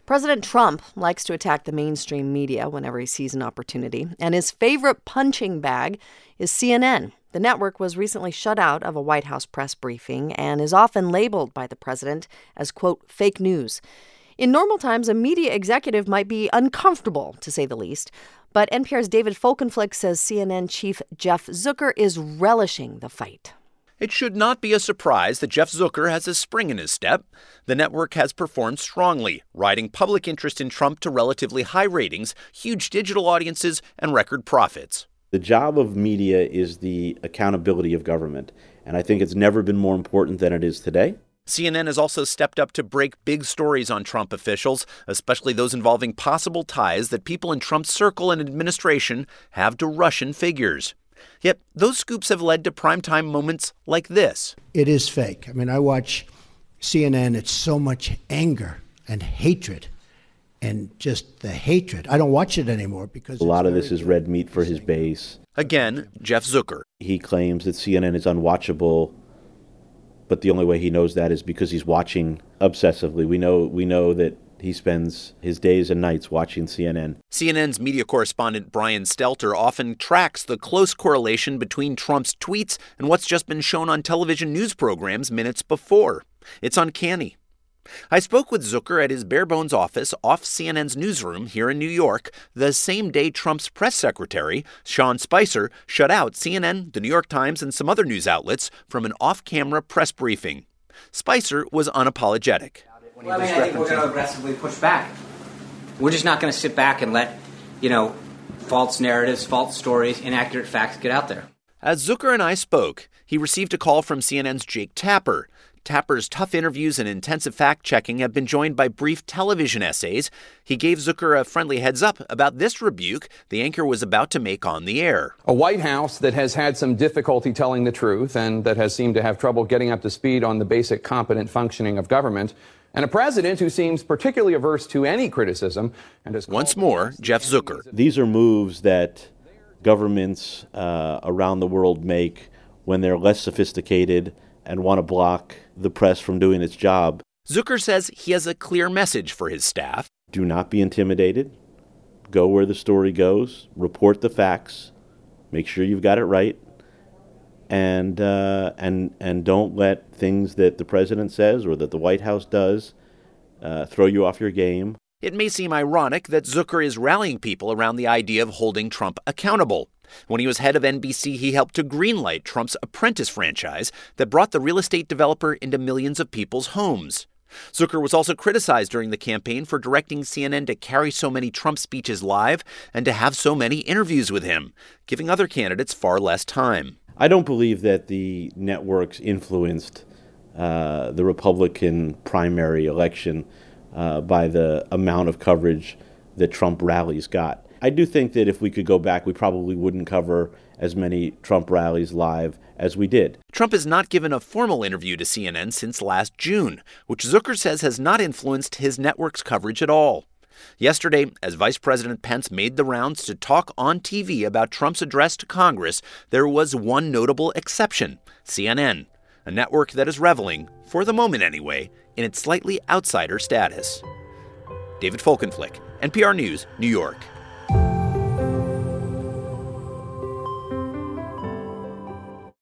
President Trump likes to attack the mainstream media whenever he sees an opportunity, and his favorite punching bag is CNN. The network was recently shut out of a White House press briefing and is often labeled by the president as, quote, fake news. In normal times, a media executive might be uncomfortable, to say the least. But NPR's David Folkenflik says CNN chief Jeff Zucker is relishing the fight. It should not be a surprise that Jeff Zucker has a spring in his step. The network has performed strongly, riding public interest in Trump to relatively high ratings, huge digital audiences, and record profits. The job of media is the accountability of government, and I think it's never been more important than it is today. CNN has also stepped up to break big stories on Trump officials, especially those involving possible ties that people in Trump's circle and administration have to Russian figures. Yet those scoops have led to primetime moments like this. It is fake. I mean, I watch CNN. It's so much anger and hatred and just the hatred. I don't watch it anymore because a lot of this is red meat for his base. Again, Jeff Zucker. He claims that CNN is unwatchable, but the only way he knows that is because he's watching obsessively. We know that he spends his days and nights watching CNN. CNN's media correspondent Brian Stelter often tracks the close correlation between Trump's tweets and what's just been shown on television news programs minutes before. It's uncanny. I spoke with Zucker at his bare-bones office off CNN's newsroom here in New York the same day Trump's press secretary, Sean Spicer, shut out CNN, the New York Times, and some other news outlets from an off-camera press briefing. Spicer was unapologetic. Well, I think we're going to aggressively push back. We're just not going to sit back and let, false narratives, false stories, inaccurate facts get out there. As Zucker and I spoke, he received a call from CNN's Jake Tapper. Tapper's tough interviews and intensive fact-checking have been joined by brief television essays. He gave Zucker a friendly heads-up about this rebuke the anchor was about to make on the air. A White House that has had some difficulty telling the truth and that has seemed to have trouble getting up to speed on the basic competent functioning of government, and a president who seems particularly averse to any criticism. And has once more, Jeff Zucker. These are moves that governments around the world make when they're less sophisticated and want to block the press from doing its job. Zucker says he has a clear message for his staff. Do not be intimidated. Go where the story goes. Report the facts. Make sure you've got it right. And don't let things that the president says or that the White House does throw you off your game. It may seem ironic that Zucker is rallying people around the idea of holding Trump accountable. When he was head of NBC, he helped to greenlight Trump's Apprentice franchise that brought the real estate developer into millions of people's homes. Zucker was also criticized during the campaign for directing CNN to carry so many Trump speeches live and to have so many interviews with him, giving other candidates far less time. I don't believe that the networks influenced the Republican primary election by the amount of coverage that Trump rallies got. I do think that if we could go back, we probably wouldn't cover as many Trump rallies live as we did. Trump has not given a formal interview to CNN since last June, which Zucker says has not influenced his network's coverage at all. Yesterday, as Vice President Pence made the rounds to talk on TV about Trump's address to Congress, there was one notable exception: CNN, a network that is reveling, for the moment anyway, in its slightly outsider status. David Folkenflik, NPR News, New York.